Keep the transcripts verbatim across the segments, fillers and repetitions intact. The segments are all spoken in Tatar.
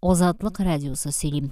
Озатлык радиосы сөйлейм.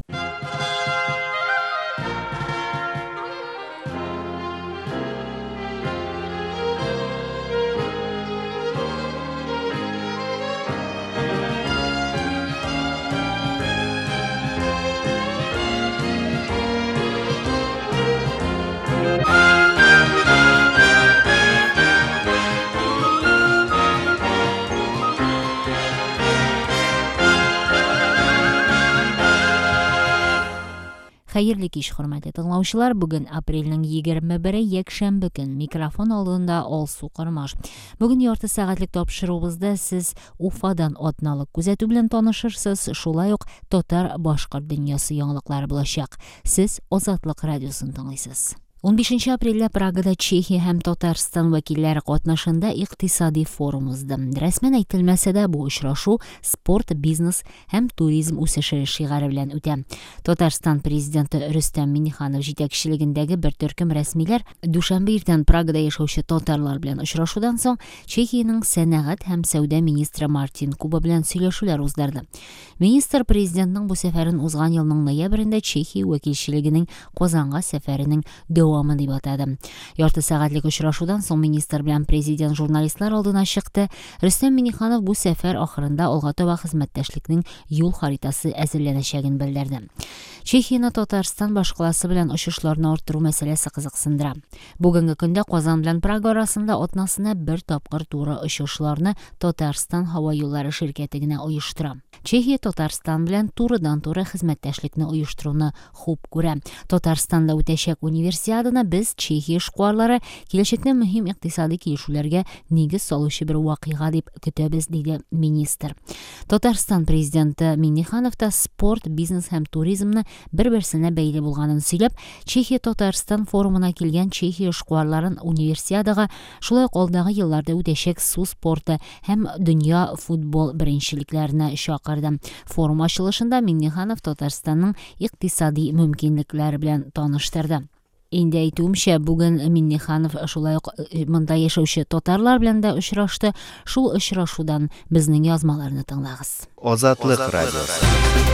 Хәерле кич, хөрмәтле тыңлаучылар. Бүген апрельнең егерме бире якшәмбе көн. Микрофон алдында Алсу Кырмаш. Бүген ярты сәгатьлек тапшыруыбызда сез Уфадан атналык күзәтү белән танышырсыз. Шулай ук татар башкорт дөньясы яңалыклары булачак. Сез Азатлык радиосын тыңлыйсыз. он бишенче апрельдә Прагада Чехия һәм Татарстан вәкилләре катнашында икътисади форум узды. Рәсмән әйтелмәсә дә, бу очрашу спорт, бизнес һәм туризм үсеше шиғары белән үтә. Татарстан президенты Рөстәм Миңнеханов җитәкчелегендәге бер төркем рәсмиләр дүшәмбе иртән Прагада яшәүче татарлар белән очрашудан соң Чехиянең сәнәгать һәм сәүдә министры Мартин Куба белән сөйләшүләр уздырды. Министр президентның бу сәфәрен узган елның ноябрендә Чехия вәкилчелегенең Казанга сәфәренең дәвамы дип атады. Ярты сәгатьлек очрашудан соң министр белән президент журналистлар алдына чыкты. Рөстәм Миңнеханов бу сәфәр ахырында алга таба хезмәттәшлекнең юл харитасы әзерләнәчәген белдерде. Чехияны Татарстан башкаласы белән очышларны арттыру мәсьәләсе кызыксындыра. Бүгенге көндә Казан белән Прага арасында атнасына бер тапкыр туры очышларны Татарстан һава юллары ширкәте генә оештыра. Чехия Татарстан белән турыдан-туры хезмәттәшлекне оештыруны хуп күрә. Татарстанда үтәчәк универсиаданы без Чехия шкварлары киләчәктә мөһим икътисади килешүләргә нигез салучы бер вакыйга дип көтәбез, диде министр. Татарстан президенты Миңнеханов та спорт, бизнес һәм туризмны бер-берсенә бәйле булганын сөйләп, Чехия Татарстан форумына килгән Чехия шкварларын универсиадага, шулай ук алдагы елларда үтәчәк су спорты һәм дөнья футбол беренчелекләренә чакырды. Форум ачылышында Миңнеханов Татарстанның икътисади мөмкинлекләре белән таныштырды. Инде әйтүемчә, бүген Миңнеханов шулай ук монда яшәүче татарлар белән дә очрашты. Шул очрашудан безнең язмаларны тыңлагыз. Азатлык радиосы.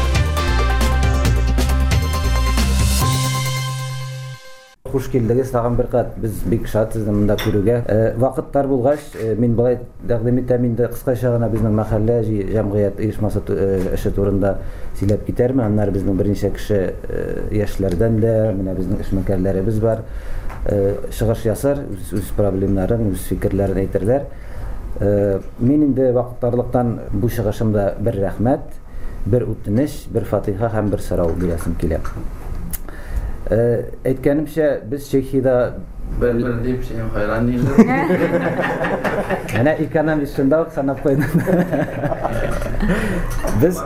Хуш килдегез тагын бер кат. Без бик шат сезне монда күрүгә. Вакыттар булгач, мин былай тәкъдим итәм, инде кыскача гына безнең мәхәллә җәмгыять оешмасы эше турында сөйләп китәрмен. Аннары безнең берничә кеше яшьләрдән дә, менә безнең эшмәкәрләребез бар. Чыгыш ясар, үз проблемаларын, үз фикерләрен әйтерләр. Мин инде вакыттарлыктан бу чыгышымда бер рәхмәт, бер үтенеч, бер фатиха һәм бер сорау бирәсем килә. Әйткәнемчә, без Чехиядә бер-бер дип син хайран диләр. Әнә экономист шунда ук санап куйды. Без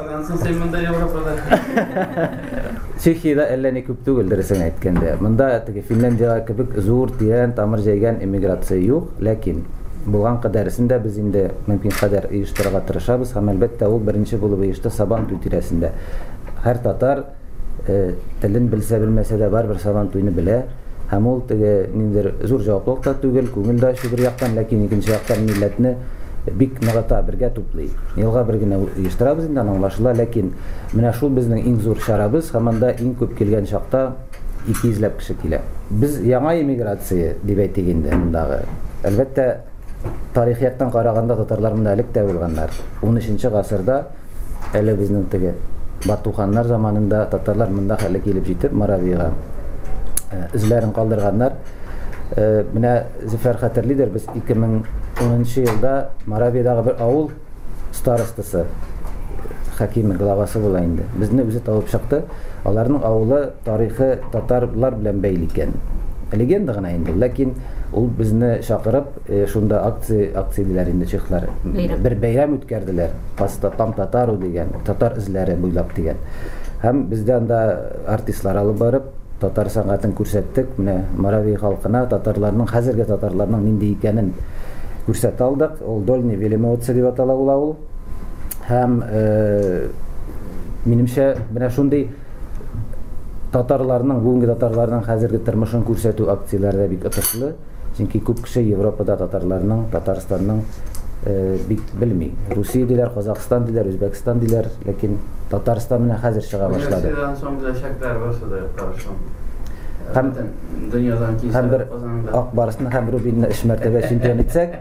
Чехиядә әллә ни күп түгел, дөресен әйткәндә. Монда теге Финляндиягә кебек зур тирән тамыр җәйгән эмиграция юк, ләкин булган кадәресен дә без инде мөмкин кадәр оештырырга тырышабыз. Һәм әлбәттә ул беренче булып оешты Сабан туй тирәсендә. Һәр татар телен белсә белмәсә дә бар бер Сабан туйны белә. Һәм ул теге ниндер зур җаваплылык та түгел, күңел дә шул бер яктан, ләкин икенче яктан милләтне бик ныгыта, бергә туплый. Елга бер генә оештырабыз инде, аңлашыла, ләкин менә шул безнең иң зур чарабыз, һәм анда иң күп килгән чакта ике йөзләп кеше килә. Без яңа эмиграция дип әйтик инде мондагы. Әлбәттә, тарихи яктан караганда татарлар монда элек тә булганнар. унөченче гасырда әле безнең теге Батуханнар заманында татарлар монда хәле килеп җитеп, Моравиягә эзләрен калдырганнар. Менә Зөфәр хәтерлидер, без ике мең унынчы елда Моравиядагы бер авыл старостасы, хакимы, главасы була инде. Безне үзе табып чыкты. Аларның авылы тарихы татарлар белән бәйле икән. Легенда гына инде, ләкин ул безне чакырып, шунда акция акцияләр инде чехлар бер бәйрәм үткәрделәр. Паста там татару дигән, татар эзләре буйлап дигән. Һәм бездән дә артистлар алып барып, татар сәнгатен күрсәттек. Менә Моравия халкына татарларның, хәзерге татарларның нинди икәнен күрсәтә алдык. Ул Дольный Велимовцы дип атала ул авыл. Һәм минемчә менә шундый татарларның, бүгенге татарларның хәзерге тормышын күрсәтү акцияләре бик отышлы. Чөнки күп кеше Европада татарларның, Татарстанның бик белми. Русия диләр, Казакстан диләр, Үзбәкстан диләр, ләкин Татарстан менә хәзер чыга башлады. Университеттан соң да шәкләр барса да карашам. Һәм Дөньядан килсә, һәм бер Ак Барысны һәм Рубинны эш мәртәбә чемпион итсәк,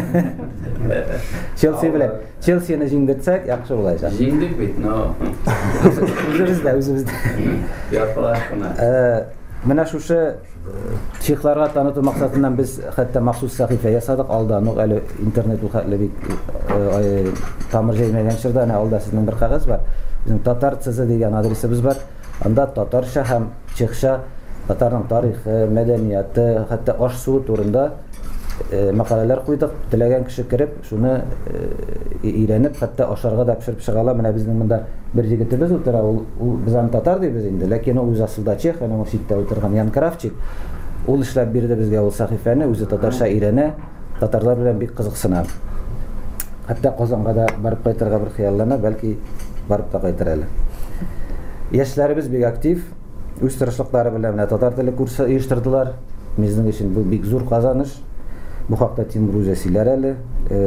Челси белән Челсине җиңдерсәк, яхшы булачак. Җиңдек бит, но Үзебездә, үзебездә. япалашкына. Менә шушы чехларга таныту максатыннан без хәтта махсус сәхифә ясадык алда, ну әле интернет ул хәтле бик тамыр җәймәгән чорда, алда сезнең бер кагаз бар. Безнең татар цз дигән адресыбыз бар. Анда татарча һәм чехча татарның тарихы, мәдәнияты, хәтта аш-су турында мәкаләләр куйдык. Теләгән кеше кереп, шуны өйрәнеп, хәтта ашарга да пешереп чыгала. Менә безнең монда бер җегетебез утыра, ул без аны татар дибез инде, ләкин ул үз асылда чех, аны ул читтә утырган Ян Кравчик. Ул эшләп бирде безгә ул сәхифәне, үзе татарча өйрәнә, татарлар белән бик кызыксына. Хәтта Казанга да барып кайтырга бер хыяллана, бәлки барып та кайтыр әле. Яшьләребез бик актив, үз тырышлыклары белән менә татар теле курсы оештырдылар. Безнең өчен бу бик зур казаныш. Бу хакта Тимур үзе сөйләр әле.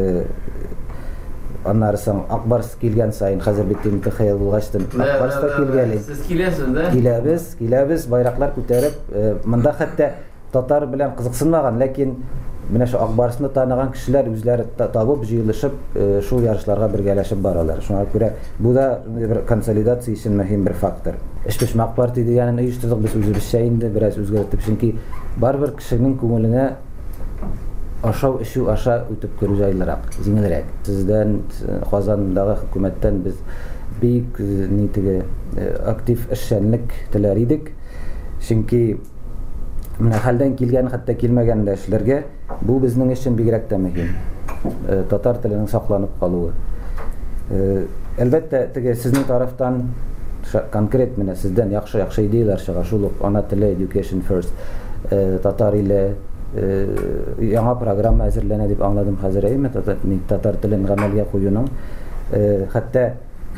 Аннары соң Акбарс килгән сайын, хәзер бит имтихан булгачтан Акбарс та килгәли. Сез киләсез дә? Киләбез, киләбез, байраклар күтәреп, монда хәтта татар белән кызыксынмаган, ләкин менә шу Акбарсны таныган кешеләр үзләре табып, җыелышып, шул ярышларга бергәләшеп баралар. Шуңа күрә бу да бер консолидация өчен мөһим бер фактор. Эшпешмәк партия дигәнне оештырдык без үзебезчә инде, бераз үзгәртеп, чөнки барбер кешенең күңеленә ашау эчү аша үтеп керү җайлырак, җиңелрәк. Сездән Казандагы хөкүмәттән без бик нитеге актив эшчәнлек теләр идек. Чөнки менә хәлдән килгән, хәтта килмәгән дә эшләргә бу безнең өчен бигрәк тә мөһим. Татар теленең сакланып калуы. Әлбәттә, теге сезнең тарафтан конкрет менә сездән яхшы-яхшы идеялар чыга, шул ук ана теле education first, татар иле яңа программа әзерләнә дип аңладым хәзер, әйме, татар телен гамәлгә куюның. Хәтта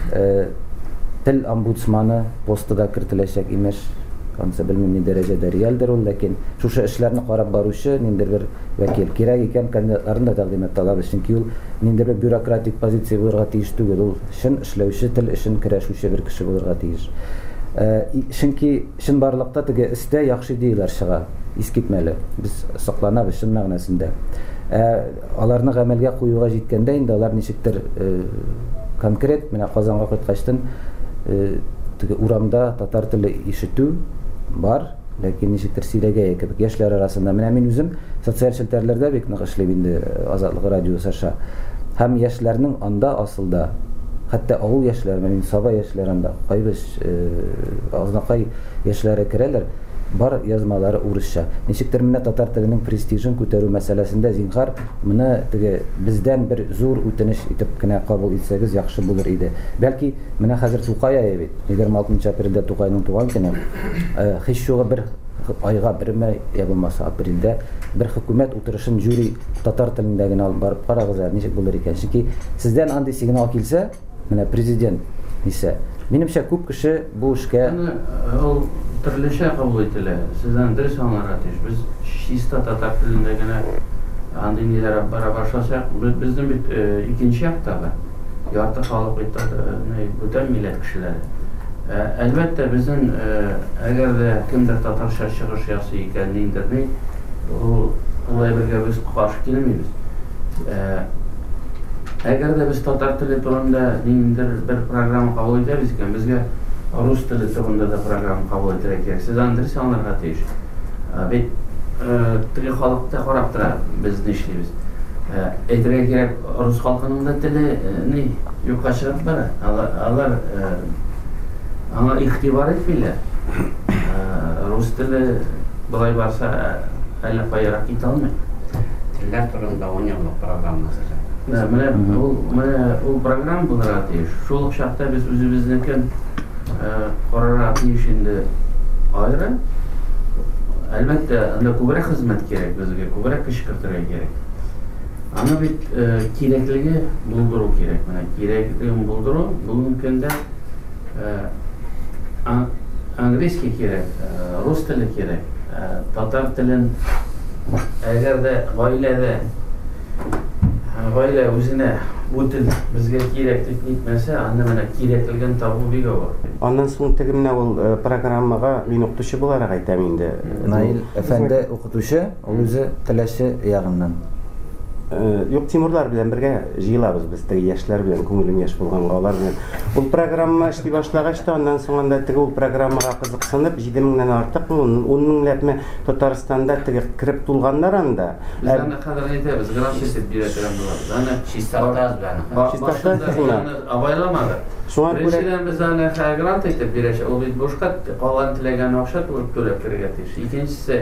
тел омбудсманы посты да кертеләчәк, имеш. Ансы белмим ни дәрәҗәдә реальдер ул, ләкин шушы эшләрне карап баручы ниндидер бер вәкил кирәк икән, кандидатларын да тәкъдим итәләр, чөнки ул ниндидер бер бюрократик позиция булырга тиеш түгел, ул чын эшләүче, тел өчен көрәшүче бер кеше булырга тиеш. Чөнки чын барлыкта теге истә яхшы идеялар чыга, искитмәле. Без сакланабыз чын мәгънәсендә. Аларны гамәлгә куюга җиткәндә инде алар ничектер конкрет менә Казанга кайткачтан теге урамда татар теле ишетү бар, ләкин ничектер сөйләгәе кебек яшьләр арасында. Менә мин үзем социаль челтәрләрдә бик нык эшләп инде, Азатлык радиосы аша. Һәм яшьләрнең анда асылда, хәтта авыл яшьләре, мин саба яшьләрендә кайбыз азнакай яшьләре керәләр, бар язмалары урысча. Ничектер менә татар теленең престижын күтәрү мәсьәләсендә зинһар моны теге бездән бер зур үтенеч итеп кенә кабул итсәгез яхшы булыр иде. Бәлки менә хәзер Тукай ае бит, егерме алтынчы апрельдә Тукайның туган көне. Һич югы бер айга берме я булмаса апрельдә бер хөкүмәт утырышын жюри татар телендә генә алып барып карагыз, ничек булыр икән. Чөнки сездән андый сигнал килсә, менә президент исә, минемчә күп кеше бу эшкә ул төрлечә кабул ителә. Сездән дөрес аңларга тиеш. Без чиста татар телендә генә андый ниләр бара башласак, безнең бит икенче якта бар. Ярты халык бит бүтән милләт кешеләре. Әлбәттә безнең әгәр дә кемдер татарча чыгыш ясый икән ниндидер, ул улай бергә без каршы килмибез. Әгәр дә без татар теле турында ниндидер бер программа кабул итәбез икән, безгә рус теле турында да программа кабул итәргә кирәк. Сез аны дөрес аңларга тиеш. Бит теге халыкта карап тора, без ни эшлибез. Әйтергә кирәк, рус халкының да теле ни юкка чыгып бара. Алар аңа игътибар итмиләр. Рус теле булай барса әллә каерак китә алмый. Телләр турында он еллык программа төзелә. Менә ул менә ул программа булырга тиеш. Шул чакта без үзебезнекен карарга тиеш инде аеры. Әлбәттә, анда күбрәк хезмәт кирәк, безгә күбрәк кеше кертергә кирәк. Аны бит кирәклеге булдыру кирәк. Менә кирәклеген булдыру бүгенге көндә английский кирәк, рус теле кирәк, татар телен әгәр дә гаиләдә гаилә үзенә бу тел безгә кирәк дип нитмәсә, аны менә кирәклеген табу бик авыр. Аннан соң теге менә ул программага мин укытучы буларак әйтәм инде. Наил әфәнде укытучы, ул үзе теләче ягыннан. Юк, Тимурлар белән бергә җыелабыз без теге яшьләр белән, күңелем яшь булганга алар белән. Ул программа эшли башлагач та, аннан соң анда теге ул программага кызыксынып, җиде меңнән артык, ун меңләпме Татарстанда теге кирип тулганнар анда. Без аны хәзер әйтәбез, грант итеп бирә торган булабыз. Аны Чистартаз белән. Чистартаз абайламады. Шуңа күрә Беренчедән без аны грант итеп бирәчәк, ул бит бушка калган теләгән акча түләп керергә тиеш. Икенчесе,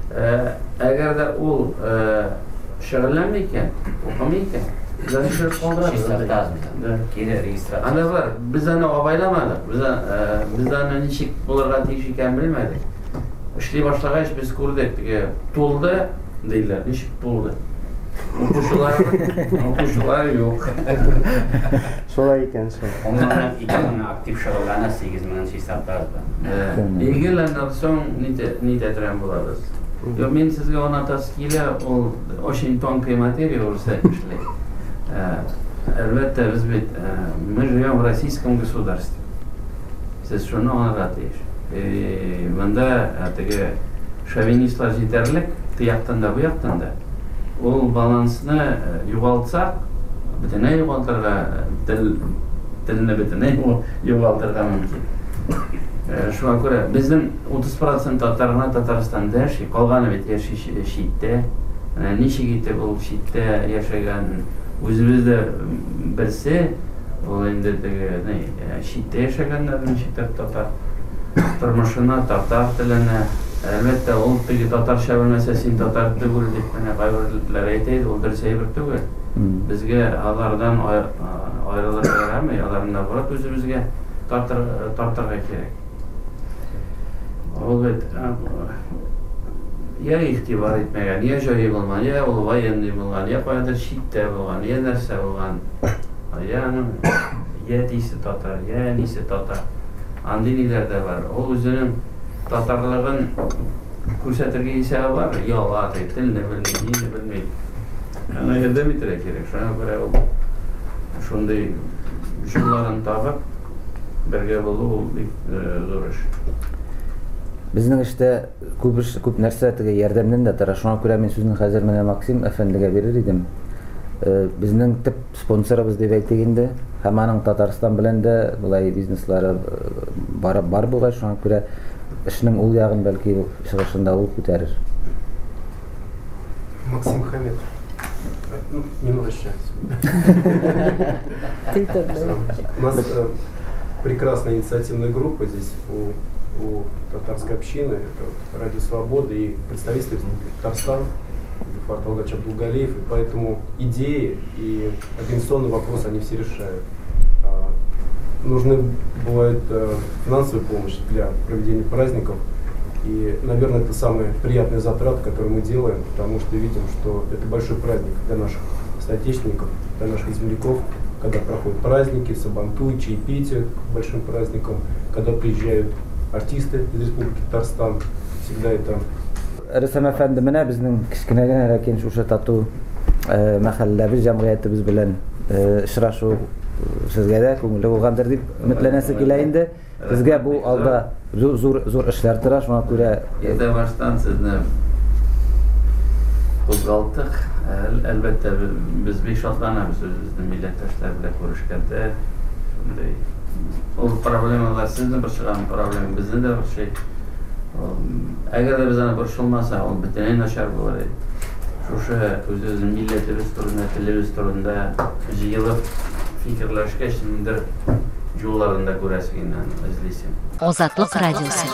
әгәр дә ул шөгыльләнмәйкән, укымыйкән, зәнҗир калдырабыз. Чистартаз белән. Кире регистрация. Аны бар, без аны абайламадык. Без без аны ничек булырга тиеш икән белмәдек. Эшли башлагач без күрдек, теге тулды диләр, ничек тулды. Укучылар, укучылар юк. шулай икән шул. Оннан ике мең актив шөгыльләнә, сигез мең чистартаз белән. Игеләннән соң нитә торган булабыз. Yo, men sizga anlatası kile, o очень тонкая материя уже эшли. Әлбәттә, без бит мы живем в российском государстве. Сез шуны аңлатыйш. И монда теге шовинистлар җитәрлек, тияктан да, бу яктан да. Ул балансны югалтсак, бөтенләй югалтырга, тел телне бөтенләй югалтырга мөмкин. Шуңа күрә безнең утыз процент татарлар Татарстанда яши, калганы бит яши читтә. Ничек итеп ул читтә яшәгән үзебездә берсе, ул инде теге читтә яшәгәннәр ничектер татар тормышына, татар теленә. Әлбәттә, ул теге татарча белмәсә, син татар түгел дип менә кайберләр әйтә, ул дөрес әйбер түгел. Безгә алардан аерылып ярамый, аларны барып үзебезгә тартырга кирәк. Ул бит я игътибар итмәгән, я җае булган, я ул военный булган, я кайдыр читтә булган, я нәрсә булган. Я я дисе татар, я нисе татар. Андый ниләр дә бар. Ул үзенең татарлыгын күрсәтергә исәбе бар. Яла телне белми, динне белми. Аны ярдәм итәргә кирәк. Шуңа күрә ул шундый җырларын табып бергә булу ул бик зур эш. Безнең эштә күп эш, күп нәрсә теге ярдәмнән дә тора. Шуңа күрә мин сүзне хәзер менә Максим әфәндегә бирер идем. Безнең төп спонсорыбыз дип әйтик инде. Һәм аның Татарстан белән дә булай бизнеслары бар бар булган. Шуңа күрә эшнең ул ягын бәлки чыгышында ул күтәрер. Максим Хамид. Ну, не возвращается. У нас прекрасная инициативная группа здесь у у татарской общины, это Радио Свободы и представители Татарстана, Фарталгач Абдулгалиев, и поэтому идеи и организационный вопрос они все решают. А, нужны бывает финансовая помощь для проведения праздников, и, наверное, это самые приятные затраты, которые мы делаем, потому что видим, что это большой праздник для наших соотечественников, для наших земляков, когда проходят праздники, сабантуй, чаепитие к большим праздникам, когда приезжают артисты из Республики Татарстан, всегда это. Рөстәм әфәнде, менә безнең кечкенә генә ләкин шушы тату мәхәлләбез җәмгыятебез белән очрашу сезгә дә күңелле булгандыр дип өметләнәсе килә инде. Безгә бу алда зур зур эшләр тора, шуңа күрә Ердә баштан сезне кузгалтык. Әлбәттә, без бик шатланабыз үзебезнең милләттәшләр белән күрешкәндә. Шундый ул проблемалар сезне бер чыган проблема, безне дә бер şey. Әгәр дә без аны борчылмаса, ул бөтенләй начар булыр иде. Шушы үзебезнең милләтебез турында, телебез турында җыелып фикерләшкәч, ниндер юлларында күрәсең, эзлисең. Азатлык радиосы.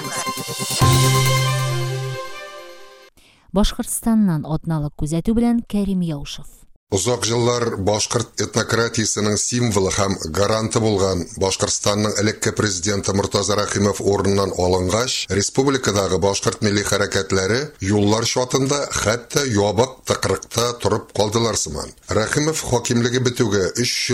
Башкортстаннан атналык күзәтү белән Кәрим Яушев. Узак җыллар башкорт этнократиясенең символы һәм гаранты булган Башкортстанның элекке президенты Муртаза Рахимов орыннан алынгач, республикадагы башкорт милли хәрәкәтләре юллар шатында хәтта ябык тыкрыкта торып калдылар сыман. Рахимов хакимлеге бетүгә өч ел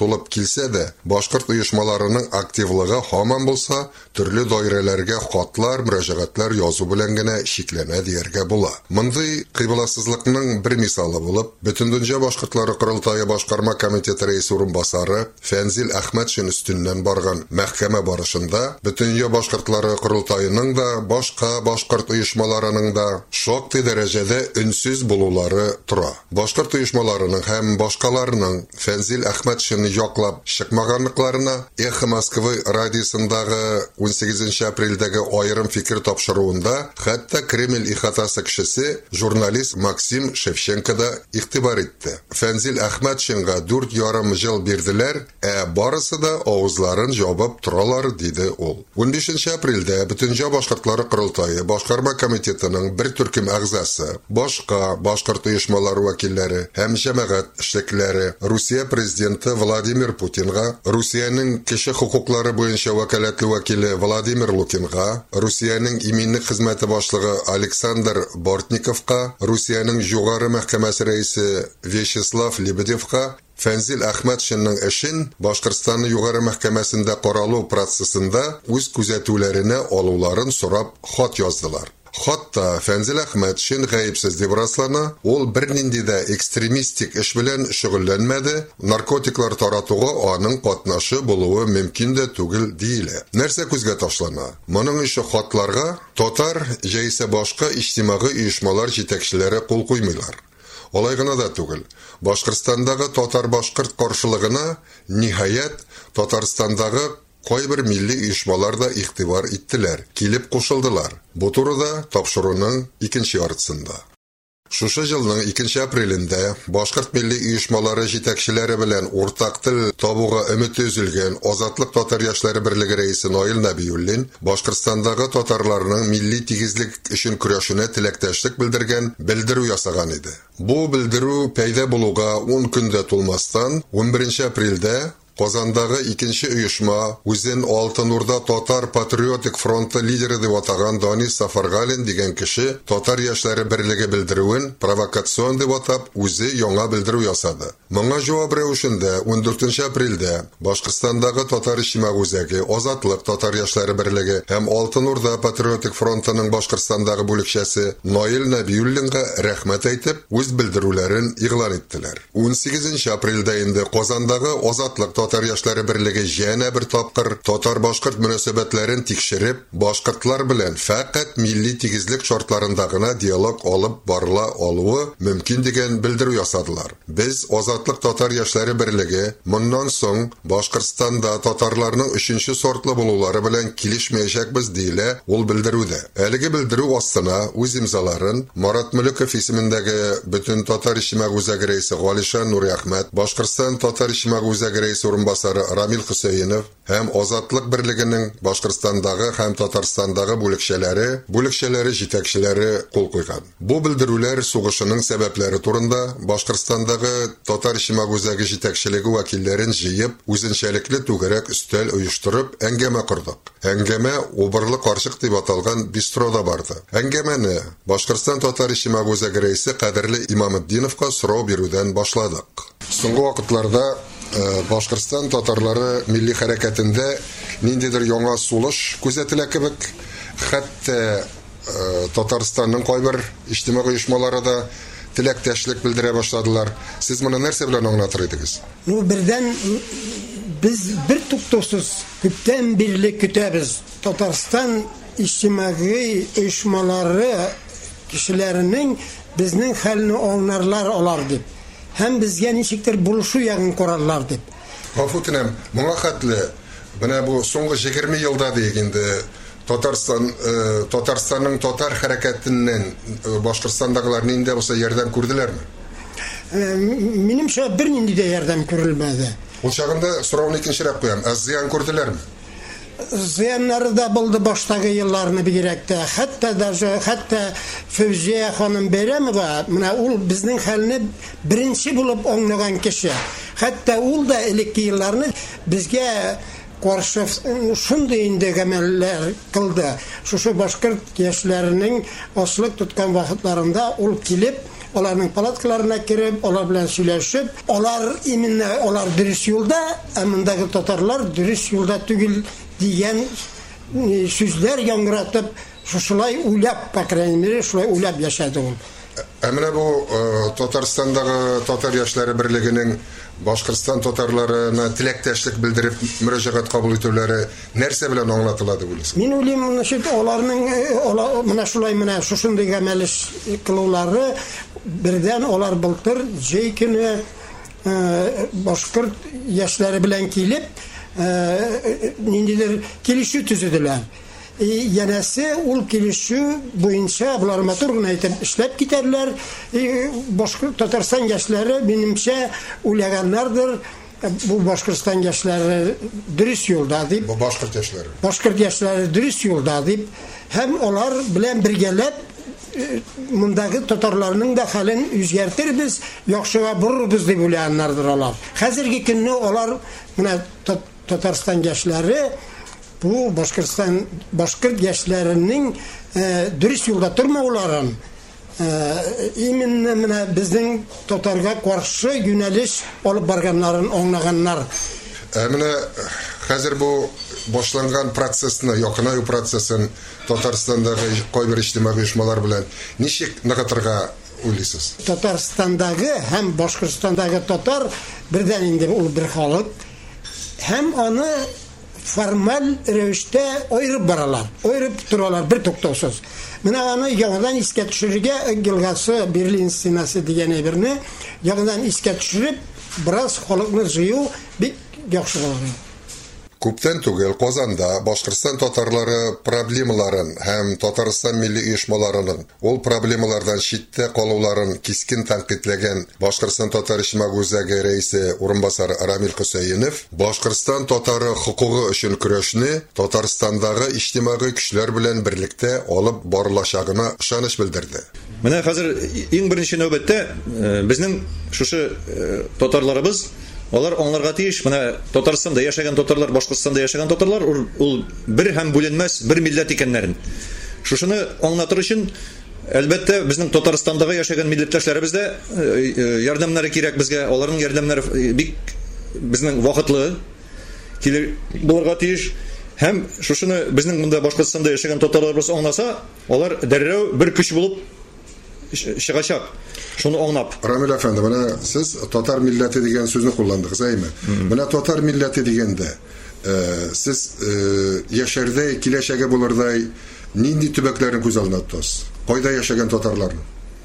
тулып килсә дә, башкорт оешмаларының активлыгы һаман булса, төрле даирәләргә хатлар, мөрәҗәгатьләр язу белән генә шикләнә дияргә була. Мондый кыйбаласызлыкның бер мисалы булып, Бөтендөнья башкортлары Курултайы башкарма комитеты рәисе урынбасары Фәнзил Әхмәтшин өстеннән барган мәхкәмә барышында Бөтендөнья башкортлары Курултайының да, башка башкорт оешмаларының да шактый дәрәҗәдә өнсез булулары тора. Башкорт оешмаларының һәм башкаларының Фәнзил Әхмәтшинне яклап чыкмаганлыкларына Эхо Москвы радиосындагы он сигезенче апрельдәге аерым фикер тапшыруында хәтта Кремль ихатасы кешесе журналист Максим Шевченко да игътибар итте. Фәнзил Әхмәтшинга дүрт ярым ел бирделәр, ә барысы да авызларын җабып торалар, диде ул. он бишенче апрельдә Бөтендөнья башкортлары Курултайы башкарма комитетының бер төркем әгъзасы, башка башкорт оешмалары вәкилләре һәм җәмәгать эшлекләре Русия президенты Владимир Путинга, Русиянең кеше хукуклары буенча вәкаләтле вәкиле Владимир Лукинга, Русиянең иминлек хезмәте башлыгы Александр Бортниковка, Русиянең югары мәхкәмәсе рәисе Вячеслав Лебедевка Фәнзил Әхмәтшинның эшен Башкортстанның югары мәхкәмәсендә каралу процессында үз күзәтүләренә алуларын сорап хат яздылар. Хатта Фәнзил Әхмәтшин гаепсез дип раслана, ул бернинди дә экстремистик эш белән шөгыльләнмәде, наркотиклар таратуга аның катнашы булуы мөмкин дә түгел диелә. Нәрсә күзгә ташлана? Моның өчен хатларга татар җәйсә башка иҗтимагый оешмалар җитәкчеләре кул куймыйлар. Алай гына да түгел. Башкортстандагы татар-башкорт каршылыгына ниһаят Татарстандагы кайбер милли оешмалар да игътибар иттеләр, килеп кушылдылар. Бу турыда тапшыруның икенче яртысында. Шушы елның икенче апрелендә башкорт милли оешмалары җитәкчеләре белән уртак тел табуга өмете өзелгән Азатлык татар яшьләре берлеге рәисе Наил Нәбиуллин Башкортстандагы татарларның милли тигезлек өчен көрәшенә теләктәшлек белдергән белдерү ясаган иде. Бу белдерү пәйда булуга он көндә тулмастан он беренче апрельдә Казандагы икенче оешма үзен Алтын Урда Татар Патриотик фронты лидеры дип атаган Данис Сафаргалин дигән кеше татар яшьләре берлеге белдерүен провокацион дип атап үзе яңа белдерү ясады. Моңа җавап рәвешендә он дүртенче апрельдә Башкортстандагы татар иҗтимагый үзәге Азатлык татар яшьләре берлеге һәм Алтын Урда Патриотик фронтының Башкортстандагы бүлекчәсе Наил Нәбиуллинга рәхмәт әйтеп үз белдерүләрен игълан иттеләр. он сигезенче апрельдә инде Казандагы Азатлык татар яшьләре берлеге җәнә бер тапкыр татар-башкорт мөнәсәбәтләрен тикшереп, башкортлар белән фақат милли тигезлек шартларында гына диалог алып барыла алуы мөмкин дигән белдерү ясадылар. Без Азатлык татар яшьләре берлеге моннан соң Башкортстанда татарларның өченче сортлы булулары белән килешмәячәкбез диелә ул белдерүдә. Әлеге белдерү астына үз имзаларын Марат Мөлеков исемендәге бөтен татар иҗтимагый үзәге рәисе Галишан Нури Әхмәт, Башкортстан татар иҗтимагый үзәге рәисе урынбасары Рамил Хөсәенов һәм Азатлык берлегенең Башкортстандагы һәм Татарстандагы бүлекчәләре, бүлекчәләре җитәкчеләре кул куйган. Бу белдерүләр сугышының сәбәпләре турында Башкортстандагы татар иҗтимагый үзәге җитәкчелеге вәкилләрен җыеп, үзенчәлекле түгәрәк өстәл оештырып әңгәмә кордык. Әңгәмә убырлы карчык дип аталган бистрода барды. Әңгәмәне Башкортстан татар иҗтимагый үзәге рәисе Кадерле Имаметдиновка сорау бирүдән башладык. Соңгы вакытларда Башкортстан татарлары милли хәрәкәтендә ниндидер яңа сулыш күзәтелә кебек, хәтта Татарстанның кайбер иҗтимагый оешмалары да теләктәшлек белдерә башладылар. Сез моны нәрсә белән аңлатыр идегез? Ну, бердән без бер туктаусыз күптән бирле көтәбез. Татарстан иҗтимагый оешмалары кешеләренең безнең хәлне аңларлар алар дип. Һәм безгә ничектер булышу ягын карарлар дип. Гафу үтенәм, моңа хәтле менә бу соңгы егерме елда дип инде Татарстан Татарстанның татар хәрәкәтеннән Башкортстандагылар нинди булса ярдәм күрделәрме? Минемчә бернинди дә ярдәм күрелмәде. Ул чагында сорауны икенчерәк куям. Аз зыян күрделәрме? Зыяннары да булды баштагы елларны бигрәктә. Хәтта даже хәтта Фәүзия ханым Бәйрәмова, менә ул безнең хәлне беренче булып аңлаган кеше. Хәтта ул да элекке елларны безгә каршы шундый инде гамәлләр кылды. Шушы башкорт яшьләренең аслык тоткан вакытларында ул килеп, аларның палаткаларына кирип, алар белән сөйләшеп, алар именно алар дөрес юлда, ә мондагы татарлар дөрес юлда түгел дигән сүзләр яңгыратып, шушылай уйлап, по крайней мере, шулай уйлап яшәде ул. Ә менә бу Татарстандагы татар яшьләре берлегенең Башкортстан татарларына теләктәшлек белдереп мөрәҗәгать кабул итүләре нәрсә белән аңлатыла дип уйлыйсыз? Мин уйлыйм, аларның менә шулай менә шушындый гамәлеш кылулары бердән алар былтыр җәй көне башкорт яшьләре белән килеп, ниндидер килешү төзеделәр. Янәсе ул килешү буенча булар матур гына итеп эшләп китәрләр. Башкорт Татарстан яшьләре минемчә уйлаганнардыр, бу Башкортстан яшьләре дөрес юлда дип. Бу башкорт яшьләре. Башкорт яшьләре дөрес юлда дип, һәм алар белән бергәләп мондагы татарларның да хәлен үзгәртербез, яхшыга бурырбыз дип уйлаганнардыр алар. Хәзерге көнне алар менә Татарстан яшьләре bu Башкортстан башкорт яшьләренең дөрес юлда тормауларын именно менә безнең татарга каршы юнәлеш алып барганнарын аңлаганнар. Ә менә хәзер бу башланган процессны, якынаю процессын Татарстандагы кайбер иҗтимагый оешмалар белән ничек ныгытырга уйлыйсыз? Татарстандагы һәм Башкортстандагы татар бердән инде ул бер халык, һәм аны формаль рәвештә аерып баралар, аерып торалар бер туктаусыз. Менә аны яңадан искә төшерергә Гелгасы Берлин стенасы дигән әйберне яңадан искә төшереп, бераз халыкны җыю бик яхшы булган. Күптән түгел Казанда Башкортстан татарлары проблемаларын һәм Татарстан милли оешмаларының ул проблемалардан читтә калуларын кискен тәнкыйтьләгән Башкортстан татар иҗтимагый үзәге рәисе урынбасары Рамил Хөсәенов Башкортстан татары хукугы өчен көрәшне Татарстандагы иҗтимагый көчләр белән берлектә алып барылачагына ышаныч белдерде. Менә хәзер иң беренче нәүбәттә безнең шушы татарларыбыз Алар аңларга тиеш, менә Татарстанда яшәгән татарлар, Башкортстанда яшәгән татарлар ул бер һәм бүленмәс бер милләт икәннәрен. Шушыны аңлатыр өчен әлбәттә безнең Татарстандагы яшәгән милләттәшләребез дә ярдәмнәре кирәк безгә. Аларның ярдәмнәре бик безнең вакытлы килер булырга тиеш. Һәм шушыны безнең монда Башкортстанда яшәгән татарларыбыз аңласа, алар дәррәү бер көч булып чыгачак. Шуны аңлап. Рамил әфәнде, менә сез татар милләте дигән сүзне кулландыгыз, әйме? Менә татар милләте дигәндә, сез яшәрдә киләчәге булырдай нинди төбәкләрне күз алдына тотасыз? Кайда яшәгән татарларны?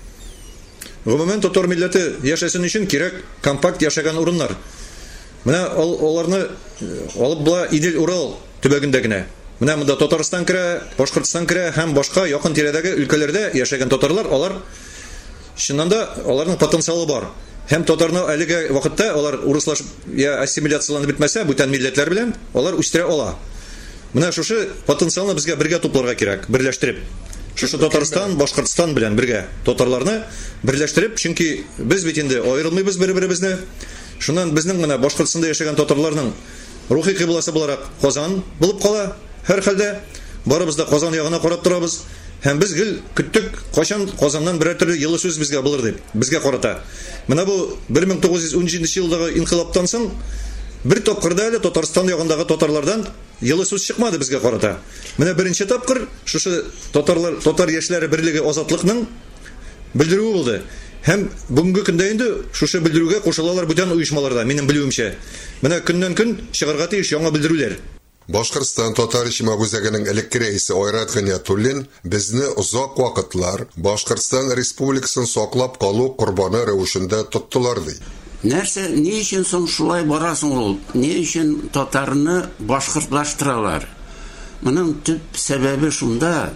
Гомумән татар милләте яшәсен өчен кирәк компакт яшәгән урыннар. Менә аларны алып була Идел Урал төбәгендә генә. Менә монда Татарстан керә, Башкортстан керә һәм башка якын тирәдәге өлкәләрдә яшәгән татарлар, алар чыннан да аларның потенциалы бар. Һәм татарны әлеге вакытта алар урыслашып я ассимиляцияланып бетмәсә, бүтән милләтләр белән алар үстерә ала. Менә шушы потенциалны безгә бергә тупларга кирәк, берләштереп. Шушы Татарстан, Башкортстан белән бергә татарларны берләштереп, чөнки без бит инде аерылмыйбыз бер-беребезне. Шуннан безнең менә Башкортстанда яшәгән татарларның рухи кыйбласы буларак Казан булып кала. Һәр хәлдә барыбыз да Казан ягына карап торабыз. Һәм без гел көттек, качан Казаннан берәр төрле йылы сүз безгә булыр дип, безгә карата. Менә бу бер мең тугыз йөз ун җиденче елдагы инкыйлабтан соң бер тапкырда әле Татарстан ягындагы татарлардан йылы сүз чыкмады безгә карата. Менә беренче тапкыр шушы татарлар, татар яшьләре берлеге азатлыкның белдерүе булды. Һәм бүгенге көндә инде шушы белдерүгә кушылалар бүтән оешмаларда, минем белүемчә. Менә көннән-көн чыгарга тиеш яңа белдерүләр. Башкортстан татар иҗтимагый үзәгенең элекке рәисе Айрат Гыниятуллин безне озак вакытлар Башкортстан Республикасын саклап калу курбаны рәвешендә тоттылар ди. Нәрсә, ни өчен соң шулай барасың ул? Ни өчен татарны башкортлаштыралар? Моның төп сәбәбе шунда,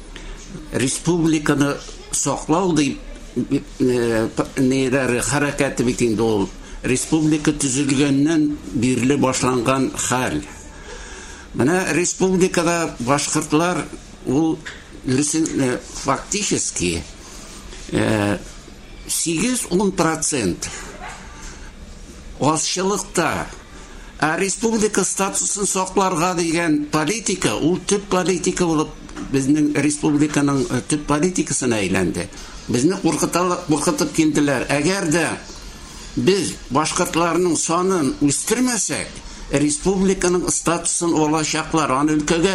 республиканы саклау дип нәйләре хәрәкәте бит инде ул. Республика төзелгәннән бирле башланган хәл. Менә республикада башкортлар ул фактически сигез-ун процент азчылыкта, Ә республика статусын сакларга дигән политика, ул төп политика булып безнең республиканың төп политикасына әйләнде. Безне куркытып килделәр. Әгәр дә biz башкортларның санын үстермәсәк, республиканың статусын алачаклар, аны өлкәгә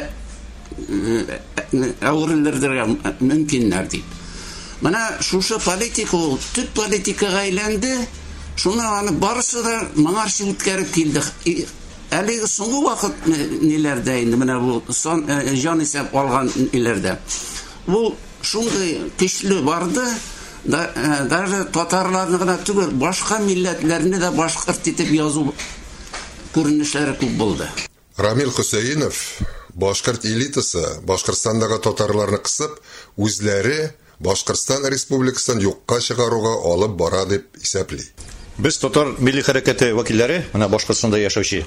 әверелергә мөмкиннәр дип. Менә шушы политика ул төп политикага әйләнде. Шуны аны барысы да моңарчы үткәреп килде. Әлеге соңгы вакыт ниләрдә инде менә бу сан җан исәп алган ниләрдә. Бу шундый көчле барды, да даже татарларны гына түгел, башка милләтләрне дә башкорт итеп язу күренешләре күп булды. Рамил Хусейнов, башкорт элитасы, Башкортстандагы татарларны кысып, үзләре Башкортстан Республикасын юкка чыгаруга алып бара дип исәпли. Без татар милли хәрәкәте вәкилләре, менә Башкортстанда яшәүче,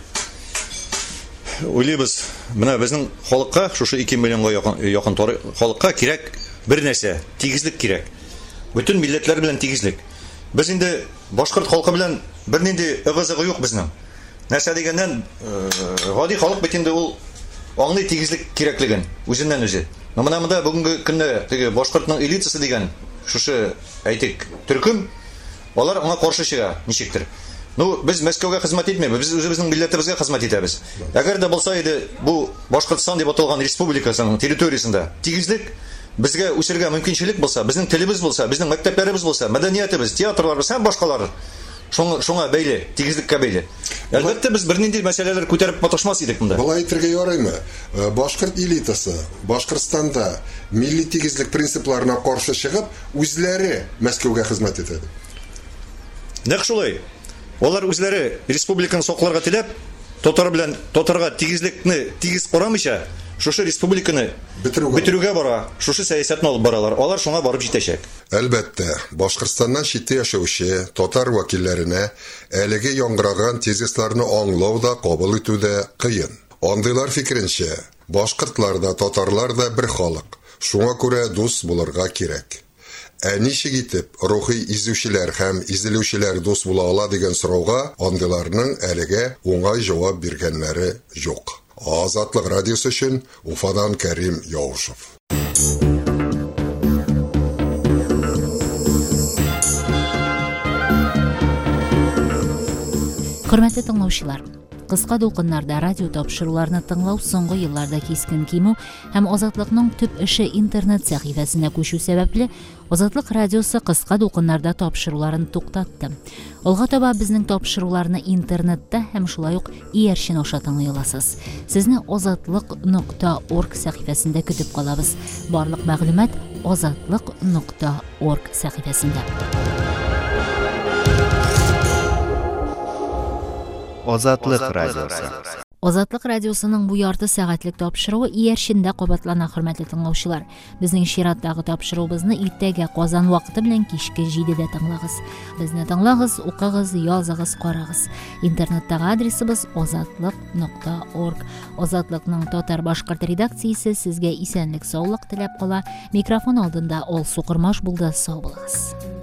уйлыйбыз, менә безнең халыкка, шушы ике миллионга якын якын халыкка кирәк бер нәрсә, тигезлек кирәк. Bütün милләтләр белән тигезлек. Без инде башкорт халкы белән бернинди ыгы-зыгы юк безнең. Нәрсә дигәннән, гади халык бит инде ул аңлый тигезлек кирәклеген үзеннән үзе. Менә монда бүгенге көндә теге башкортның элитасы дигән шушы әйтик, төркем, алар аңа каршы чыга, ничектер. Ну, без Мәскәүгә хезмәт итмәбез, без үзебезнең милләтебезгә хезмәт итәбез. Әгәр дә булса иде бу Башкортстан дип аталган республикасының территориясендә тигезлек безгә үсәргә мөмкинчелек булса, безнең телебез булса, безнең мәктәпләребез булса, мәдәниятебез, театрларыбыз һәм башкалары шуңа шуңа бәйле, тигезлеккә бәйле. Әлбәттә без бернинди мәсьәләләр күтәреп маташмас идек монда. Булай әйтергә ярыймы? Башкорт элитасы Башкортстанда милли тигезлек принципларына каршы чыгып, үзләре Мәскәүгә хезмәт итәде. Нәкъ шулай. Алар үзләре республиканы сакларга теләп, татар белән татарга тигезлекне тигез карамыйча, шушы республиканы бетерүгә бара, шушы сәясәтне алып баралар. Алар шуңа барып җитәчәк. Әлбәттә, Башкортстаннан читтә яшәүче татар вәкилләренә әлеге яңгыраган тезисларны аңлау да, кабул итү дә кыен. Андыйлар фикеренчә, башкортлар да, татарлар да бер халык. Шуңа күрә дус булырга кирәк. Ә ничек итеп рухи изүчеләр һәм изелүчеләр дус була ала дигән сорауга андыйларның әлегә уңай җавап биргәннәре юк. Азатлык радиосы өчен Уфадан Кәрим Яушев. Хөрмәтле тыңлаучылар, кыска дулкыннарда радио тапшыруларны тыңлау соңгы елларда кискен кимү һәм Азатлыкның төп эше интернет сәхифәсенә күчү сәбәпле Азатлык радиосы кыска дулкыннарда тапшыруларын туктатты. Алга таба безнең тапшыруларны интернетта һәм шулай ук иярчен аша тыңлый аласыз. Сезне азатлык нокта орг сәхифәсендә көтеп калабыз. Барлык мәгълүмат азатлык нокта орг сәхифәсендә. Азатлык радиосы. Азатлык радиосының бу ярты сәгатьлек тапшыруы иярчендә кабатлана, хөрмәтле тыңлаучылар. Безнең чираттагы тапшыруыбызны иртәгә Казан вакыты белән кичке җидедә тыңлагыз. Безне тыңлагыз, укыгыз, языгыз, карагыз. Интернеттагы адресыбыз азатлык нокта орг. Азатлыкның татар башкорт редакциясе сезгә исәнлек, саулык теләп кала. Микрофон алдында Алсу Кырмаш булды. Сау булыгыз.